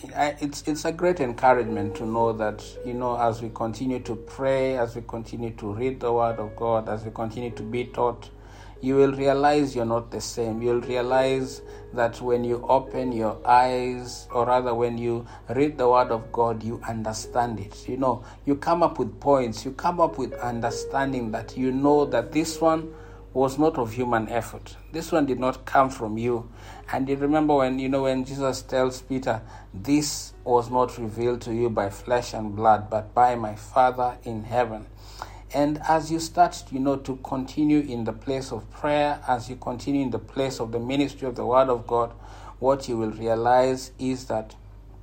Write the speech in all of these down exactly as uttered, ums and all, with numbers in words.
I, it's it's a great encouragement to know that, you know, as we continue to pray, as we continue to read the Word of God, as we continue to be taught, you will realize you're not the same. You'll realize that when you open your eyes, or rather when you read the Word of God, you understand it. You know, you come up with points, you come up with understanding that you know that this one was not of human effort. This one did not come from you. And you remember when, you know, when Jesus tells Peter, this was not revealed to you by flesh and blood, but by my Father in heaven. And as you start, you know, to continue in the place of prayer, as you continue in the place of the ministry of the Word of God, what you will realize is that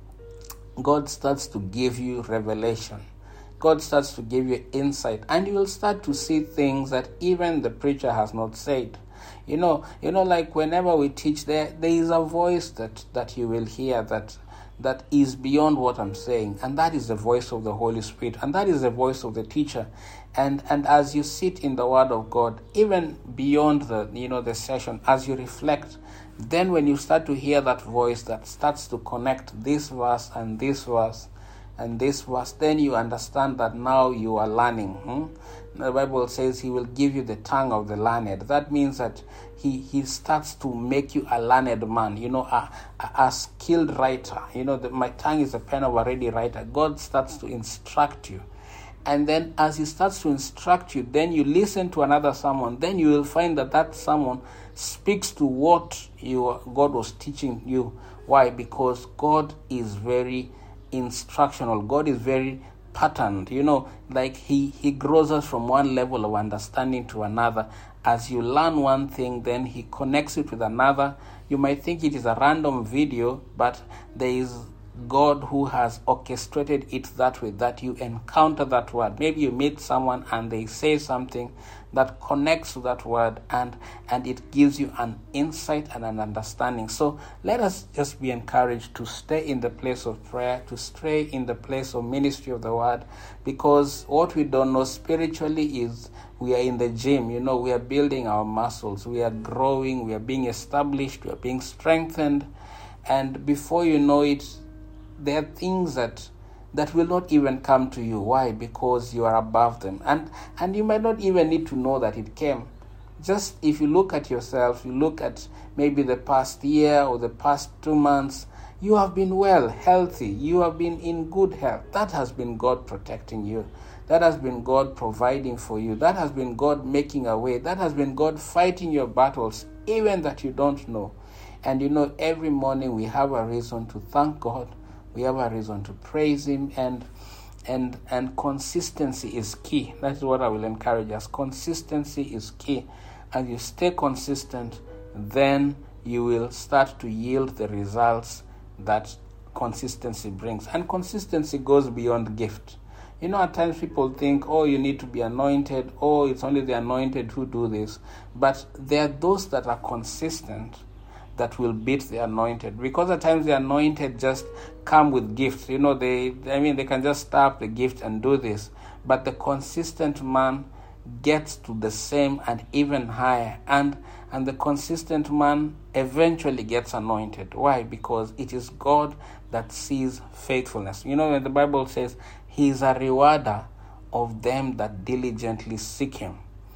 God starts to give you revelation. God starts to give you insight, and you will start to see things that even the preacher has not said. You know, you know, like whenever we teach, there there is a voice that, that you will hear that that is beyond what I'm saying, and that is the voice of the Holy Spirit, and that is the voice of the teacher. And and as you sit in the Word of God, even beyond the you know the session, as you reflect, then when you start to hear that voice that starts to connect this verse and this verse and this verse, then you understand that now you are learning. Hmm? The Bible says He will give you the tongue of the learned. That means that He He starts to make you a learned man, you know, a, a, a skilled writer. You know, the, my tongue is a pen of a ready writer. God starts to instruct you. And then as He starts to instruct you, then you listen to another sermon. Then you will find that that sermon speaks to what you, God was teaching you. Why? Because God is very instructional. God is very patterned. You know, like he, he grows us from one level of understanding to another. As you learn one thing, then He connects it with another. You might think it is a random video, but there is God who has orchestrated it that way, that you encounter that word. Maybe you meet someone and they say something that connects to that word, and and it gives you an insight and an understanding. So let us just be encouraged to stay in the place of prayer, to stay in the place of ministry of the word, because what we don't know spiritually is we are in the gym. You know, we are building our muscles, we are growing, we are being established, we are being strengthened, and before you know it, there are things that that will not even come to you. Why? Because you are above them. And and you might not even need to know that it came. Just if you look at yourself, you look at maybe the past year or the past two months, you have been well, healthy. You have been in good health. That has been God protecting you. That has been God providing for you. That has been God making a way. That has been God fighting your battles, even that you don't know. And you know, every morning we have a reason to thank God. We have a reason to praise Him, and and and consistency is key. That's what I will encourage us. Consistency is key. As you stay consistent, then you will start to yield the results that consistency brings. And consistency goes beyond gift. You know, at times people think, oh, you need to be anointed, oh, it's only the anointed who do this. But there are those that are consistent that will beat the anointed, because at times the anointed just come with gifts. You know, they, I mean, they can just tap the gift and do this, but the consistent man gets to the same and even higher, and and the consistent man eventually gets anointed. Why? Because it is God that sees faithfulness. You know, when the Bible says He is a rewarder of them that diligently seek Him.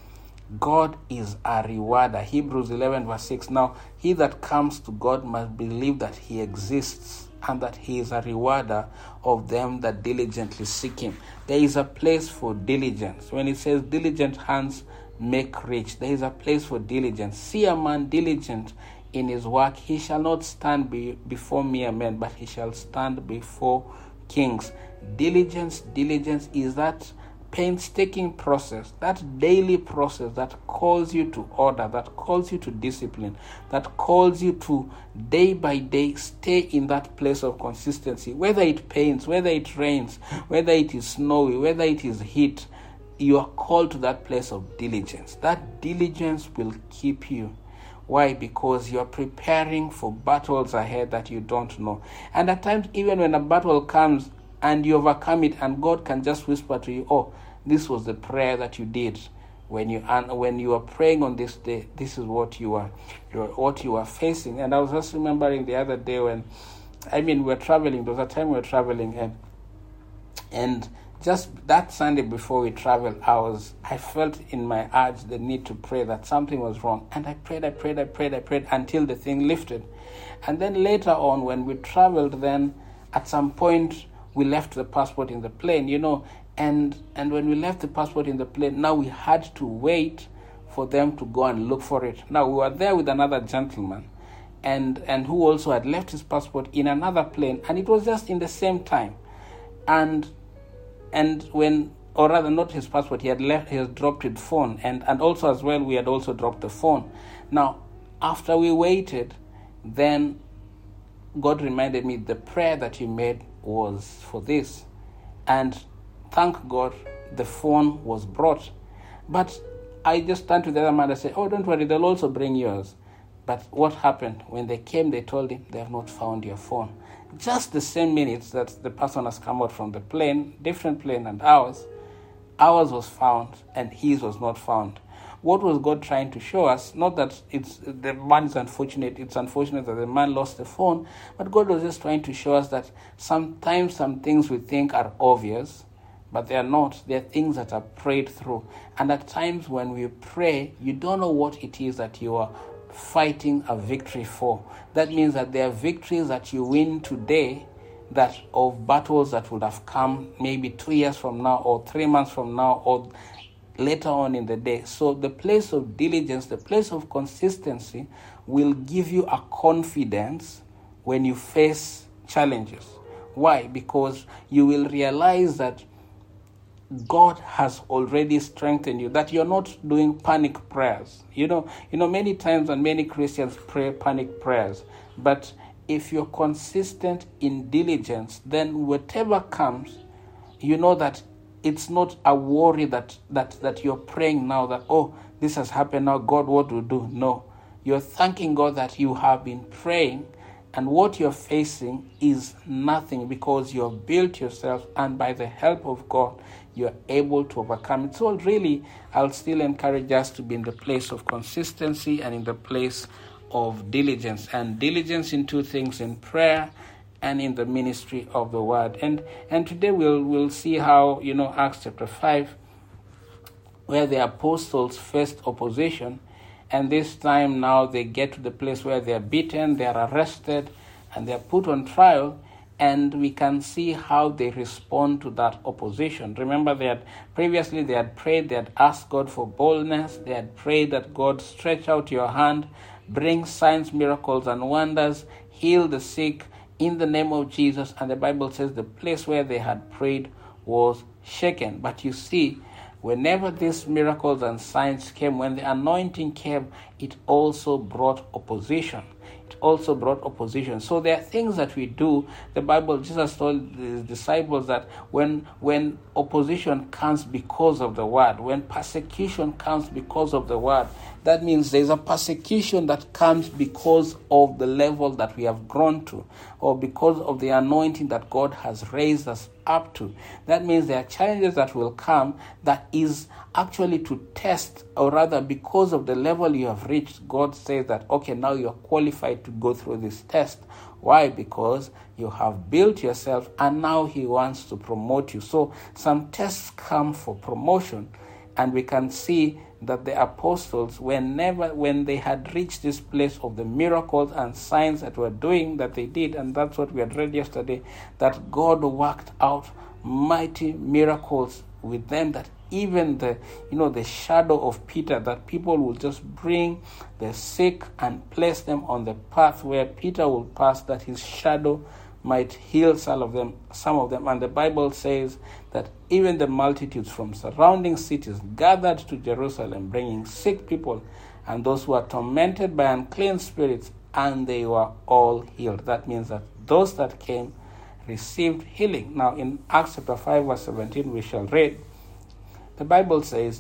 God is a rewarder. Hebrews eleven verse six. Now, he that comes to God must believe that He exists, and that He is a rewarder of them that diligently seek Him. There is a place for diligence. When it says diligent hands make rich, there is a place for diligence. See a man diligent in his work, he shall not stand be, before mere men, but he shall stand before kings. Diligence, diligence is that painstaking process, that daily process that calls you to order, that calls you to discipline, that calls you to day by day stay in that place of consistency. Whether it pains, whether it rains, whether it is snowy, whether it is heat, you are called to that place of diligence. That diligence will keep you. Why? Because you are preparing for battles ahead that you don't know. And at times, even when a battle comes and you overcome it, and God can just whisper to you, oh, this was the prayer that you did when you and when you are praying on this day. This is what you are, you are what you are facing. And I was just remembering the other day when I mean, we're traveling. There was a time we were traveling, and and just that Sunday before we traveled, I was I felt in my urge the need to pray that something was wrong, and I prayed, I prayed, I prayed, I prayed until the thing lifted. And then later on, when we traveled, then at some point we left the passport in the plane, you know, and and when we left the passport in the plane, now we had to wait for them to go and look for it. Now we were there with another gentleman, and and who also had left his passport in another plane, and it was just in the same time. And and when, or rather not his passport, he had left, he had dropped his phone, and, and also as well, we had also dropped the phone. Now, after we waited, then God reminded me the prayer that you made was for this. And thank God, the phone was brought. But I just turned to the other man and said, oh, don't worry, they'll also bring yours. But what happened? When they came, they told him, they have not found your phone. Just the same minutes that the person has come out from the plane, different plane and ours, ours was found and his was not found. What was God trying to show us? Not that it's the man is unfortunate, it's unfortunate that the man lost the phone, but God was just trying to show us that sometimes some things we think are obvious, but they are not. They are things that are prayed through. And at times when we pray, you don't know what it is that you are fighting a victory for. That means that there are victories that you win today that of battles that would have come maybe two years from now or three months from now or later on in the day. So the place of diligence, the place of consistency will give you a confidence when you face challenges. Why? Because you will realize that God has already strengthened you, that you're not doing panic prayers. You know, you know, many times and many Christians pray panic prayers, but if you're consistent in diligence, then whatever comes, you know that it's not a worry that, that, that you're praying now that, oh, this has happened now, God, what do you do? No, you're thanking God that you have been praying, and what you're facing is nothing because you have built yourself, and by the help of God, you're able to overcome it. So really, I'll still encourage us to be in the place of consistency and in the place of diligence. And diligence in two things, in prayer and in the ministry of the word. And and today we'll we'll see how, you know, Acts chapter five, where the apostles faced opposition, and this time now they get to the place where they are beaten, they are arrested, and they are put on trial. And we can see how they respond to that opposition. Remember, they had previously they had prayed, they had asked God for boldness, they had prayed that God stretch out your hand, bring signs, miracles, and wonders, heal the sick in the name of Jesus. And the Bible says the place where they had prayed was shaken. But you see, whenever these miracles and signs came, when the anointing came, it also brought opposition. It also brought opposition. So there are things that we do. The Bible, Jesus told his disciples that when when opposition comes because of the word, when persecution comes because of the word, that means there's a persecution that comes because of the level that we have grown to, or because of the anointing that God has raised us up to. That means there are challenges that will come that is actually to test, or rather because of the level you have reached, God says that, okay, now you're qualified to go through this test. Why? Because you have built yourself and now he wants to promote you. So some tests come for promotion, and we can see that the apostles, whenever when they had reached this place of the miracles and signs that were doing, that they did, and that's what we had read yesterday, that God worked out mighty miracles with them, that even the, you know, the shadow of Peter, that people will just bring the sick and place them on the path where Peter will pass, that his shadow might heal some of them, some of them. And the Bible says that even the multitudes from surrounding cities gathered to Jerusalem, bringing sick people and those who are tormented by unclean spirits, and they were all healed. That means that those that came received healing. Now in Acts chapter five verse seventeen we shall read, the Bible says,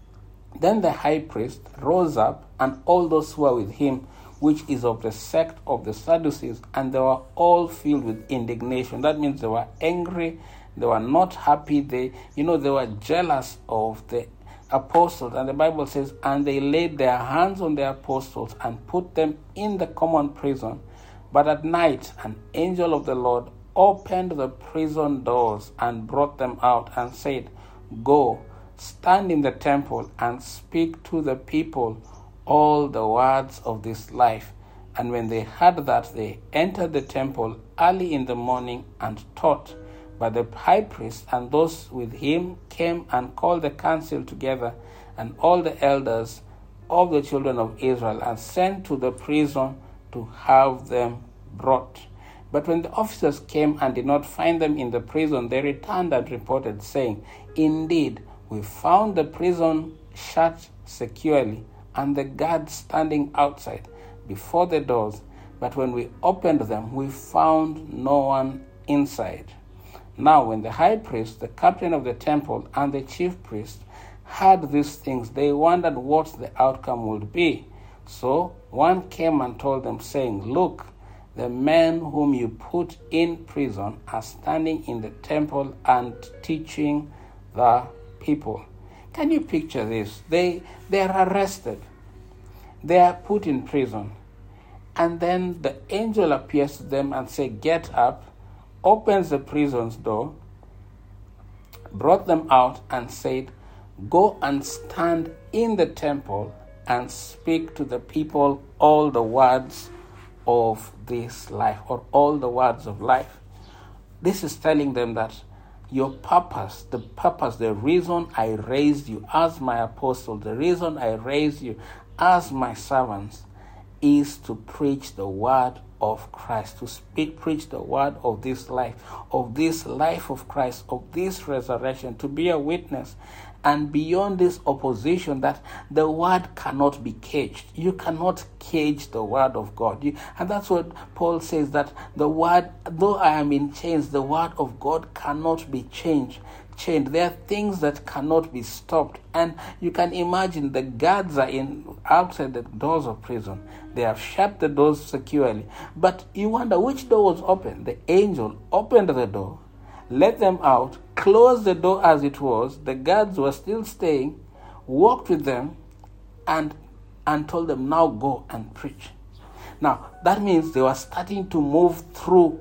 then the high priest rose up, and all those who were with him, which is of the sect of the Sadducees, and they were all filled with indignation. That means they were angry, they were not happy, they, you know, they were jealous of the apostles. And the Bible says, and they laid their hands on the apostles and put them in the common prison, But at night an angel of the Lord opened the prison doors and brought them out and said, Go, stand in the temple and speak to the people all the words of this life. And when they heard that, they entered the temple early in the morning and taught. But the high priest and those with him came and called the council together and all the elders of the children of Israel and sent to the prison to have them brought. But when the officers came and did not find them in the prison, they returned and reported, saying, Indeed, we found the prison shut securely and the guards standing outside before the doors. But when we opened them, we found no one inside. Now when the high priest, the captain of the temple, and the chief priest heard these things, they wondered what the outcome would be. So one came and told them, saying, Look, the men whom you put in prison are standing in the temple and teaching the people. Can you picture this? They they are arrested. They are put in prison. And then the angel appears to them and says, Get up, opens the prison's door, brought them out and said, Go and stand in the temple and speak to the people all the words of this life, or all the words of life. This is telling them that your purpose, the purpose, the reason I raised you as my apostle, the reason I raised you as my servants is to preach the word of Christ, to speak, preach the word of this life, of this life of Christ, of this resurrection, to be a witness. And beyond this opposition, that the word cannot be caged. You cannot cage the word of God. You, and that's what Paul says, that the word, though I am in chains, the word of God cannot be changed. Chained. There are things that cannot be stopped. And you can imagine the guards are in outside the doors of prison. They have shut the doors securely. But you wonder which door was open. The angel opened the door, let them out, closed the door as it was. The guards were still staying, walked with them, and and told them, now go and preach. Now, that means they were starting to move through,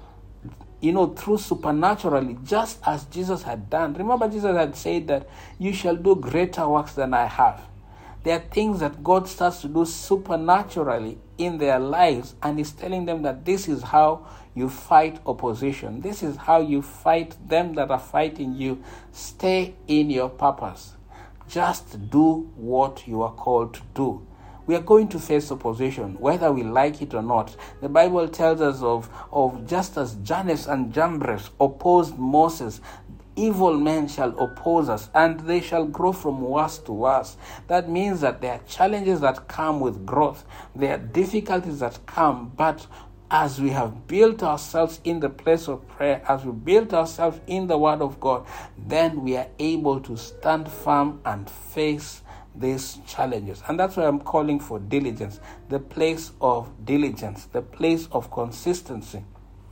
you know, through supernaturally, just as Jesus had done. Remember, Jesus had said that you shall do greater works than I have. There are things that God starts to do supernaturally in their lives, and He's telling them that this is how you fight opposition. This is how you fight them that are fighting you. Stay in your purpose. Just do what you are called to do. We are going to face opposition, whether we like it or not. The Bible tells us of, of just as Jannes and Jambres opposed Moses, evil men shall oppose us, and they shall grow from worse to worse. That means that there are challenges that come with growth. There are difficulties that come, but as we have built ourselves in the place of prayer, as we built ourselves in the Word of God, then we are able to stand firm and face these challenges. And that's why I'm calling for diligence, the place of diligence, the place of consistency.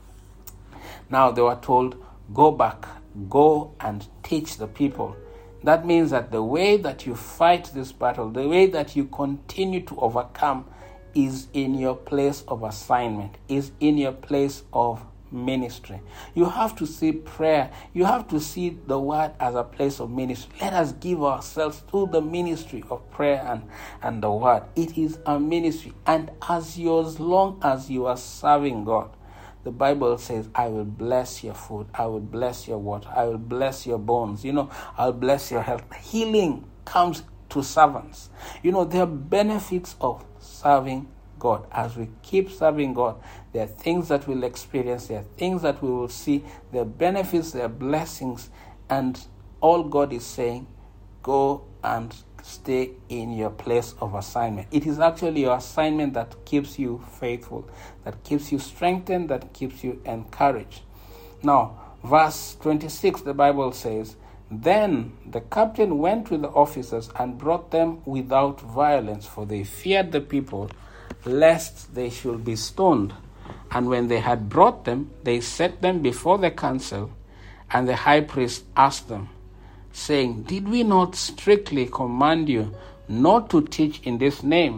Now they were told, go back, go and teach the people. That means that the way that you fight this battle, the way that you continue to overcome, is in your place of assignment, is in your place of ministry. You have to see prayer, you have to see the word as a place of ministry. Let us give ourselves to the ministry of prayer and, and the word. It is a ministry, and as you, as long as you are serving God, the Bible says, I will bless your food, I will bless your water, I will bless your bones, you know, I'll bless your health. Healing comes to servants. You know, there are benefits of serving God. As we keep serving God, there are things that we'll experience, there are things that we will see, there are benefits, there are blessings, and all God is saying, go and stay in your place of assignment. It is actually your assignment that keeps you faithful, that keeps you strengthened, that keeps you encouraged. Now, verse twenty-six, the Bible says, then the captain went with the officers and brought them without violence, for they feared the people, lest they should be stoned. And when they had brought them, they set them before the council, and the high priest asked them, saying, did we not strictly command you not to teach in this name?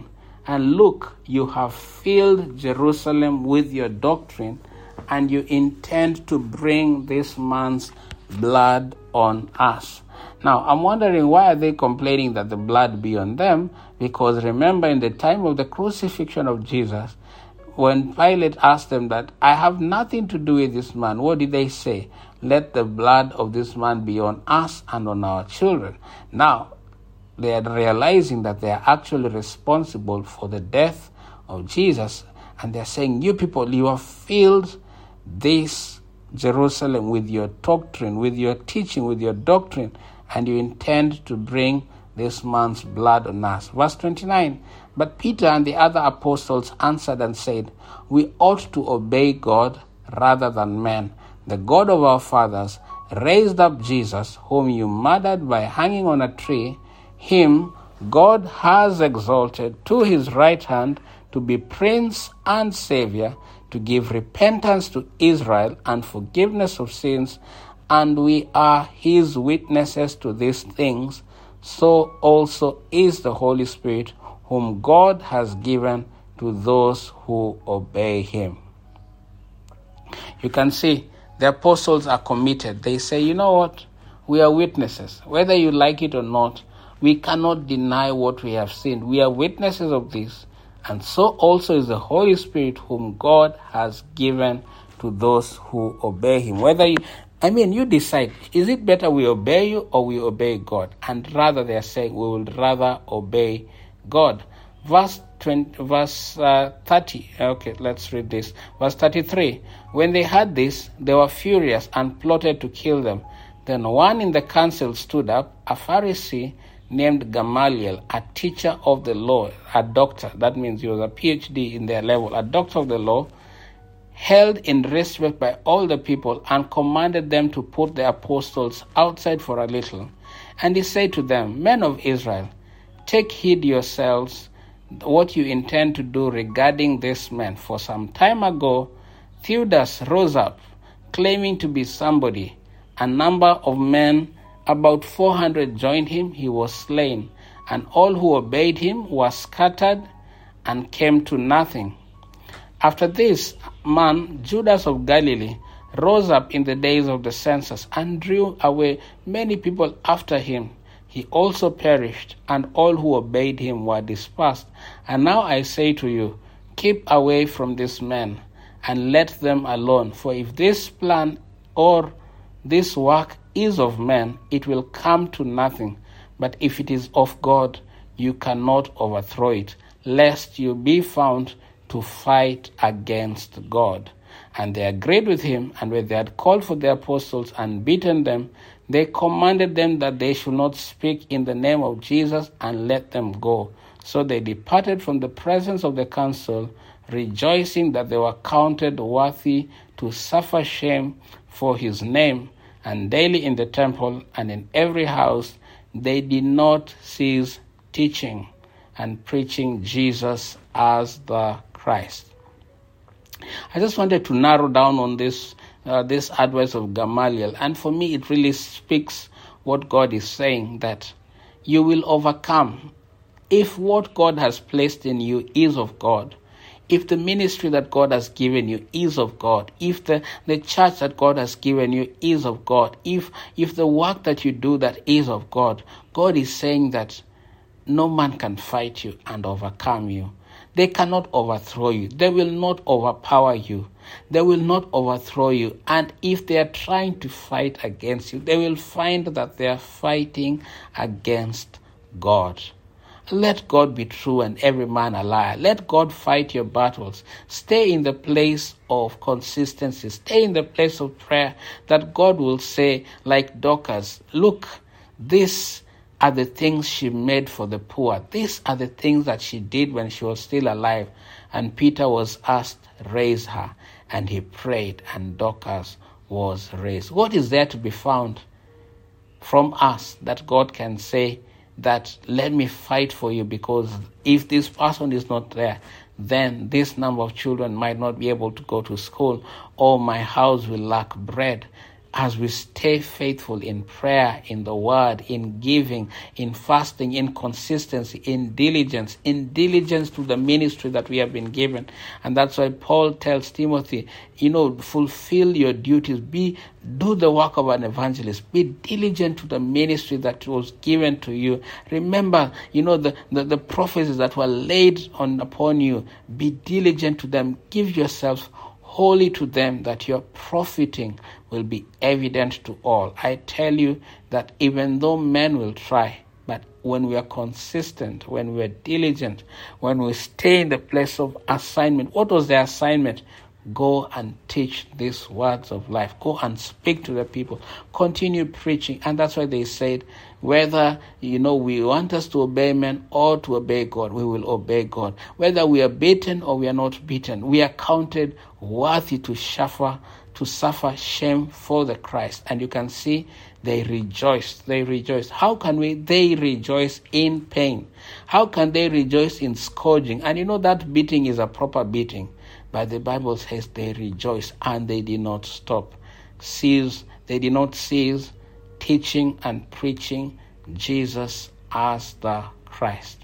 And look, you have filled Jerusalem with your doctrine, and you intend to bring this man's blood on us. Now, I'm wondering, why are they complaining that the blood be on them? Because remember, in the time of the crucifixion of Jesus, when Pilate asked them that, I have nothing to do with this man, what did they say? Let the blood of this man be on us and on our children. Now, they are realizing that they are actually responsible for the death of Jesus. And they're saying, you people, you have filled this Jerusalem with your doctrine, with your teaching, with your doctrine, and you intend to bring this man's blood on us. Verse twenty-nine, but Peter and the other apostles answered and said, we ought to obey God rather than men. The God of our fathers raised up Jesus, whom you murdered by hanging on a tree. Him God has exalted to his right hand to be Prince and Savior, to give repentance to Israel and forgiveness of sins, and we are his witnesses to these things. So also is the Holy Spirit, whom God has given to those who obey him. You can see the apostles are committed. They say, you know what? We are witnesses. Whether you like it or not, we cannot deny what we have seen. We are witnesses of this. And so also is the Holy Spirit, whom God has given to those who obey him. Whether you, I mean, you decide, is it better we obey you or we obey God? And rather they are saying, we will rather obey God. Verse twenty, verse uh, thirty. Okay, let's read this. Verse thirty-three. When they heard this, they were furious and plotted to kill them. Then one in the council stood up, a Pharisee named Gamaliel, a teacher of the law, a doctor. That means he was a P H D in their level, a doctor of the law, held in respect by all the people, and commanded them to put the apostles outside for a little. And he said to them, men of Israel, take heed yourselves what you intend to do regarding this man. For some time ago, Theudas rose up, claiming to be somebody. A number of men, about four hundred, joined him. He was slain, and all who obeyed him were scattered and came to nothing. After this man, Judas of Galilee, rose up in the days of the census and drew away many people after him. He also perished, and all who obeyed him were dispersed. And now I say to you, keep away from these men, and let them alone. For if this plan or this work is of men, it will come to nothing. But if it is of God, you cannot overthrow it, lest you be found to fight against God. And they agreed with him, and when they had called for the apostles and beaten them, they commanded them that they should not speak in the name of Jesus, and let them go. So they departed from the presence of the council, rejoicing that they were counted worthy to suffer shame for his name. And daily in the temple and in every house they did not cease teaching and preaching Jesus as the Christ. I just wanted to narrow down on this uh, this advice of Gamaliel, and for me it really speaks what God is saying, that you will overcome if what God has placed in you is of God. If the ministry that God has given you is of God, if the, the church that God has given you is of God, if if the work that you do that is of God, God is saying that no man can fight you and overcome you. They cannot overthrow you. They will not overpower you. They will not overthrow you. And if they are trying to fight against you, they will find that they are fighting against God. Let God be true and every man a liar. Let God fight your battles. Stay in the place of consistency. Stay in the place of prayer, that God will say, like Dorcas, look, these are the things she made for the poor. These are the things that she did when she was still alive. And Peter was asked, raise her. And he prayed, and Dorcas was raised. What is there to be found from us that God can say, that let me fight for you, because if this person is not there, then this number of children might not be able to go to school, or my house will lack bread. as we stay faithful in prayer, in the word, in giving, in fasting, in consistency, in diligence, in diligence to the ministry that we have been given. And that's why Paul tells Timothy, you know, fulfill your duties, be, do the work of an evangelist, be diligent to the ministry that was given to you. Remember, you know, the, the, the prophecies that were laid on upon you, be diligent to them, give yourself wholly to them, that your profiting will be evident to all. I tell you that even though men will try, but when we are consistent, when we are diligent, when we stay in the place of assignment. What was the assignment? Go and teach these words of life. Go and speak to the people. Continue preaching. And that's why they said, whether, you know, we want us to obey men or to obey God, we will obey God. Whether we are beaten or we are not beaten, we are counted worthy to suffer, to suffer shame for the Christ. And you can see they rejoiced. They rejoiced. How can we? They rejoice in pain. How can they rejoice in scourging? And you know that beating is a proper beating. But the Bible says they rejoice and they did not stop. Cease, they did not cease teaching and preaching Jesus as the Christ.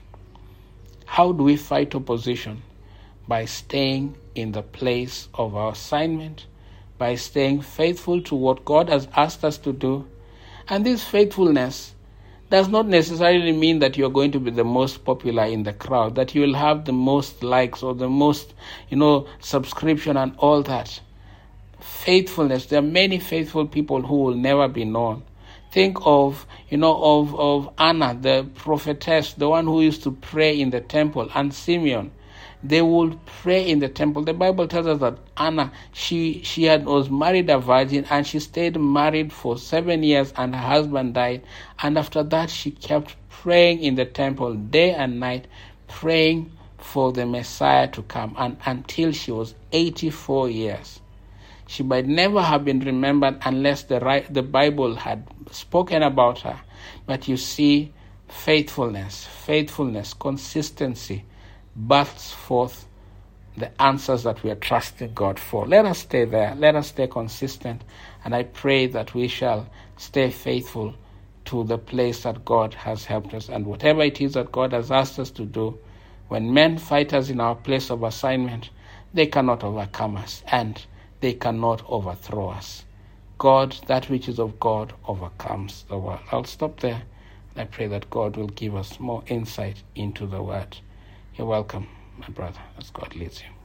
How do we fight opposition? By staying in the place of our assignment, by staying faithful to what God has asked us to do. And this faithfulness does not necessarily mean that you're going to be the most popular in the crowd, that you will have the most likes or the most, you know, subscription and all that. Faithfulness, there are many faithful people who will never be known. Think of, you know, of, of Anna, the prophetess, the one who used to pray in the temple, and Simeon. They would pray in the temple. The Bible tells us that Anna, she she had was married a virgin, and she stayed married for seven years, and her husband died. And after that, she kept praying in the temple day and night, praying for the Messiah to come, and until she was eighty-four years. She might never have been remembered unless the right, the Bible had spoken about her. But you see, faithfulness, faithfulness, consistency births forth the answers that we are trusting God for. Let us stay there. Let us stay consistent. And I pray that we shall stay faithful to the place that God has helped us. And whatever it is that God has asked us to do, when men fight us in our place of assignment, they cannot overcome us and they cannot overthrow us. God, that which is of God, overcomes the world. I'll stop there. I pray that God will give us more insight into the word. You're welcome, my brother, as God leads you.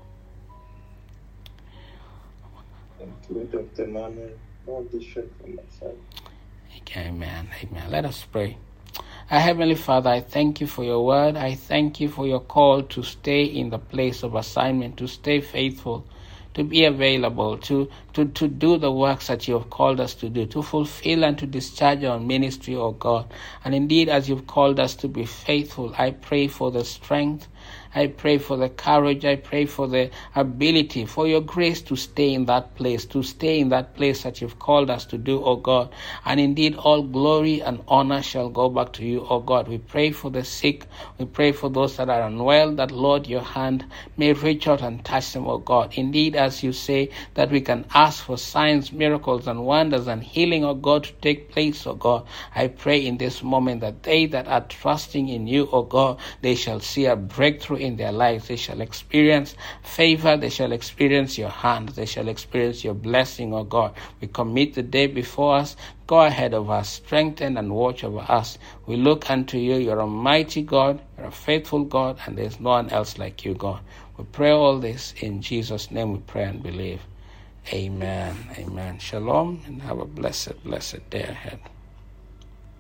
Thank you, Doctor Manuel. No addition from my side. Amen. Amen. Let us pray. Our Heavenly Father, I thank you for your word. I thank you for your call to stay in the place of assignment, to stay faithful, to be available, to, to, to do the works that you have called us to do, to fulfill and to discharge our ministry, O God. And indeed, as you've called us to be faithful, I pray for the strength, I pray for the courage, I pray for the ability, for your grace to stay in that place, to stay in that place that you've called us to do, O God. And indeed, all glory and honor shall go back to you, O God. We pray for the sick, we pray for those that are unwell, that, Lord, your hand may reach out and touch them, O God. Indeed, as you say, that we can ask for signs, miracles, and wonders and healing, O God, to take place, O God. I pray in this moment that they that are trusting in you, O God, they shall see a breakthrough in their lives. They shall experience favor. They shall experience your hand. They shall experience your blessing, O God. We commit the day before us. Go ahead of us, strengthen and watch over us. We look unto you. You're a mighty God. You're a faithful God, and there's no one else like you, God. We pray all this in Jesus' name. We pray and believe. Amen. Amen. Shalom, and have a blessed, blessed day ahead.